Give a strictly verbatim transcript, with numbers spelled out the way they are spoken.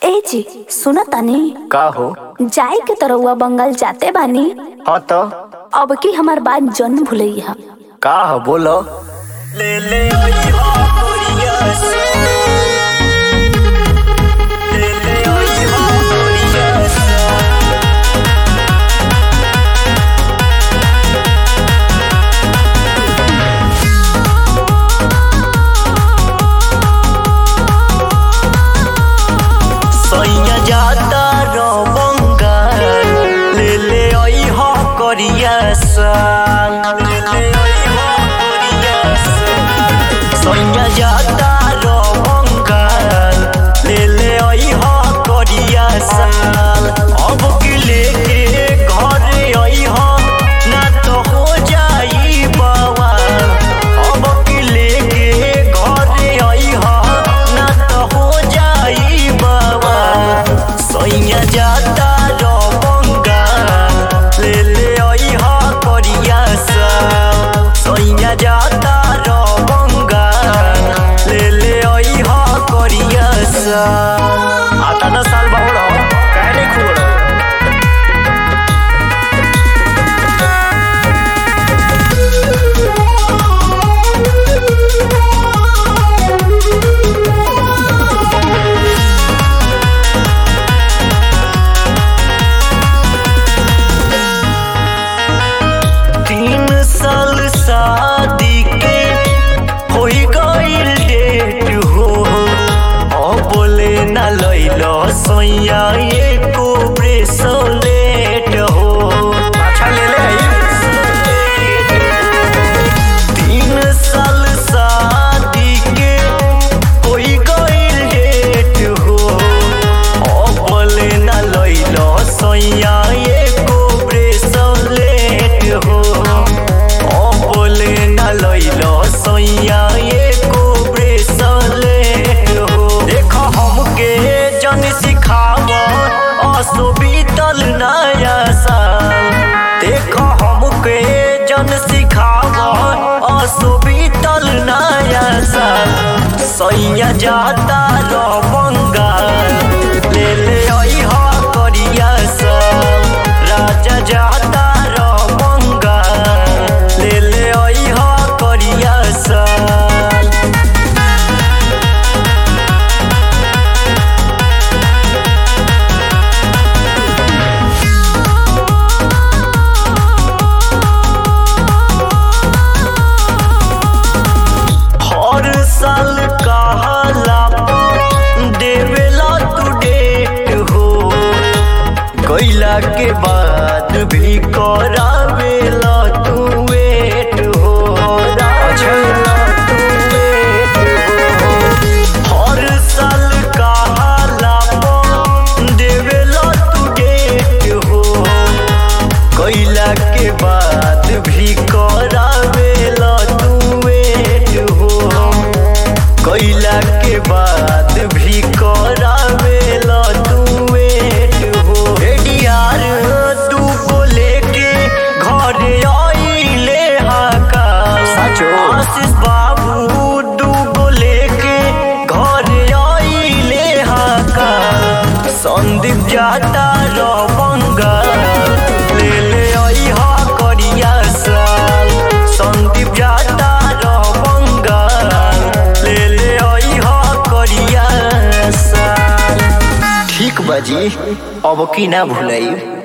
ए जी सुना तानी का हो? जाए के तरहुआ बंगाल जाते बानी। हाँ तो अब की हमार बात जन भूलई है। का हो बोलो। ले ले आई हो कोरिया से। ले ले आई हो कोरिया से। सैया जाता रो बंगाल ले ले आई हो कोरिया से। सैया जाता रो बंगाल ले ले आई हो कोरिया साल। अब की लेके घर आई हो ना तो हो जाई बवाल। अब की लेके घर आई हो ना तो हो जाई बवाल। सैया जाता रो बंगाल ले ले आई हो कोरिया साल। सैया जाता रो आता दस साल बहुड़ हो कह नहीं खूब तीन साल शादी के हो गईल डेट हो। बोले ना लैलो सैया एको ब्रेसलेट हो। अच्छा ले ले तीन साल शादी के कोई गईल डेट हो। बोले ना लैलो सैया एको ब्रेसलेट हो। बोले ना लैलो सैया एको ब्रेसलेट हो। देखो हमके जन सिखाव असो बीतल नया साल। देखो हमके जन सिखाव असो बीतल नया साल। सैया जाता रो बंगाल ले ले आई हो कोरिया साल। राजा जाता रो बंगाल ले ले आई हो कोरिया साल। साल कहला देवेला तू डेट हो। कैला के बाद भी करावेला तू वेट हो। हर साल कहला देवेला तू डेट हो। कैला के बाद भी करावेला तू वेट हो। कैला के बाद भी करावेला तू वेट हो। रेडियार तू को लेके घर आइले हाका। आशीष बाबू तू को लेके घर आइले हाका। संदीप जाता रो बंगाल ले ले आई हा कोरिया साल। संदीप जाता रो बंगाल ले ले आई हा कोरिया साल। ठीक बाजी अब की ना भूलाई।